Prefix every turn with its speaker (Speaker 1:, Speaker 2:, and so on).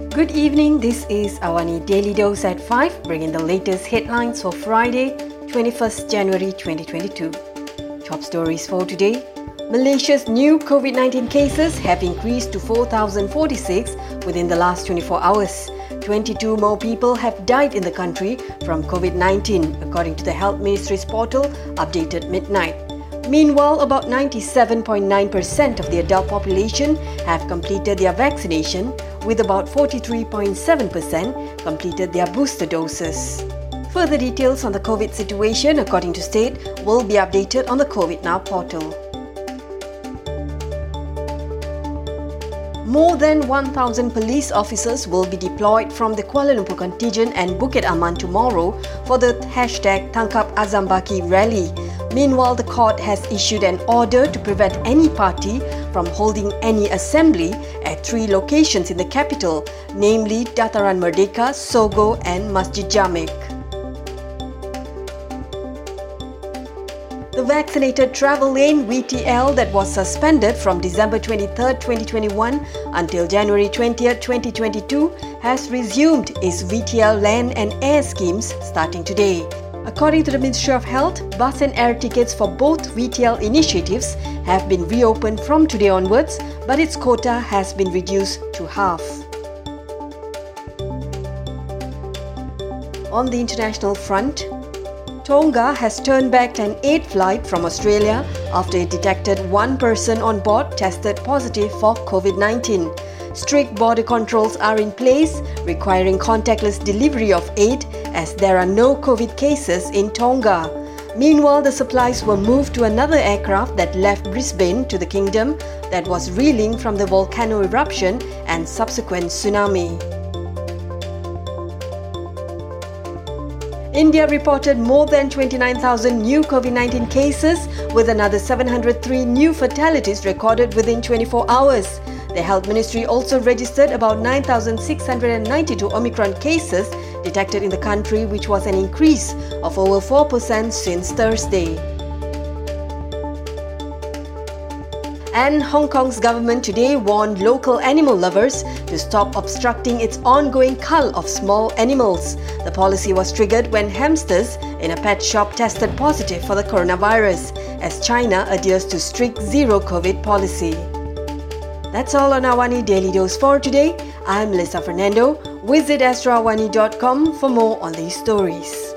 Speaker 1: Good evening, this is Awani Daily Dose at 5, bringing the latest headlines for Friday, 21st January 2022. Top stories for today. Malaysia's new COVID-19 cases have increased to 4,046 within the last 24 hours. 22 more people have died in the country from COVID-19, according to the Health Ministry's portal, updated midnight. Meanwhile, about 97.9% of the adult population have completed their vaccination, with about 43.7% completed their booster doses. Further details on the COVID situation, according to State, will be updated on the COVID Now portal. More than 1,000 police officers will be deployed from the Kuala Lumpur contingent and Bukit Aman tomorrow for the #Tangkap Azam Baki rally. Meanwhile, the court has issued an order to prevent any party from holding any assembly at 3 locations in the capital, namely Dataran Merdeka, Sogo and Masjid Jamek. The vaccinated travel lane VTL that was suspended from December 23, 2021 until January 20, 2022 has resumed its VTL land and air schemes starting today. According to the Ministry of Health, bus and air tickets for both VTL initiatives have been reopened from today onwards, but its quota has been reduced to half. On the international front, Tonga has turned back an aid flight from Australia after it detected one person on board tested positive for COVID-19. Strict border controls are in place, requiring contactless delivery of aid as there are no COVID cases in Tonga. Meanwhile, the supplies were moved to another aircraft that left Brisbane to the kingdom that was reeling from the volcano eruption and subsequent tsunami. India reported more than 29,000 new COVID-19 cases, with another 703 new fatalities recorded within 24 hours. The Health Ministry also registered about 9,692 Omicron cases detected in the country, which was an increase of over 4% since Thursday. And Hong Kong's government today warned local animal lovers to stop obstructing its ongoing cull of small animals. The policy was triggered when hamsters in a pet shop tested positive for the coronavirus, as China adheres to strict zero-COVID policy. That's all on Awani Daily Dose for today. I'm Melissa Fernando. Visit astrawani.com for more on these stories.